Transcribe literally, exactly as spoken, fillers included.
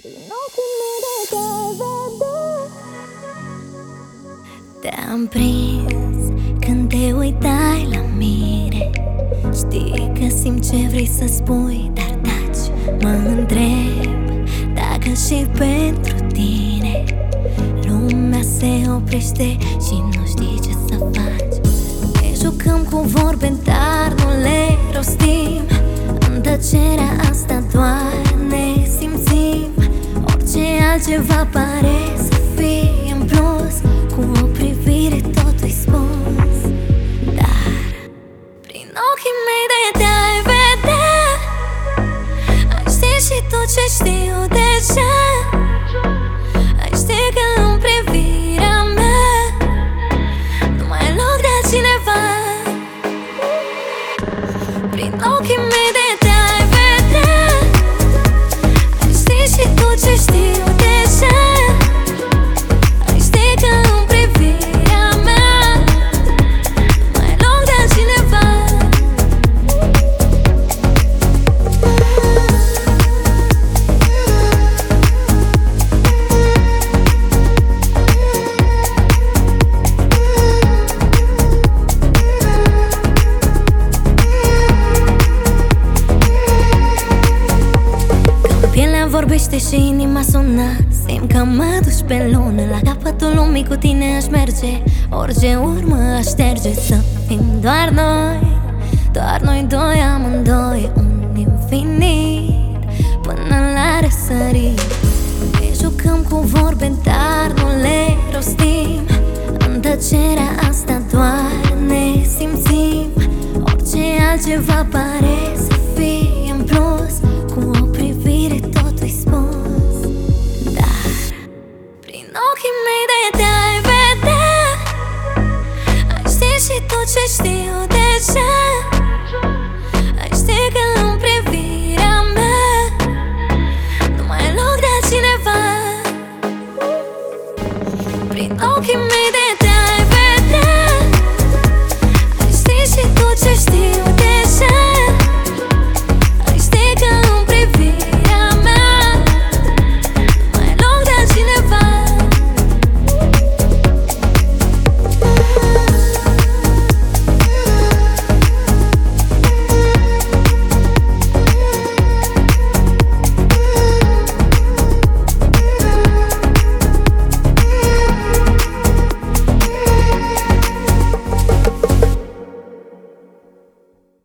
Prin ochii mei de te vedea. Te-am prins când te uitai la mine. Știi că simt ce vrei să spui, dar taci. Mă întreb dacă și pentru tine lumea se oprește și nu știi ce să faci. Ne jucăm cu vorbe, dar nu le rostim. În tăcerea asta doar ne simțim. Orice altceva pare să fie în plus. Cu o privire totul-i spus. Dar prin ochii mei de te-ai vedea. Ai ști și tu ce știu deja. Ai ști că în privirea mea nu mai e loc de altcineva. Prin ochii mei de te-ai vedea. Ai ști și tu ce știu deja. Ai ști că în privirea mea nu mai e loc de altcineva. Pielea vorbește și inima sună. Simt că mă duci pe lună. La capătul lumii cu tine aș merge. Orice urmă aș șterge. Să fim doar noi, doar noi doi, amândoi. Un infinit până la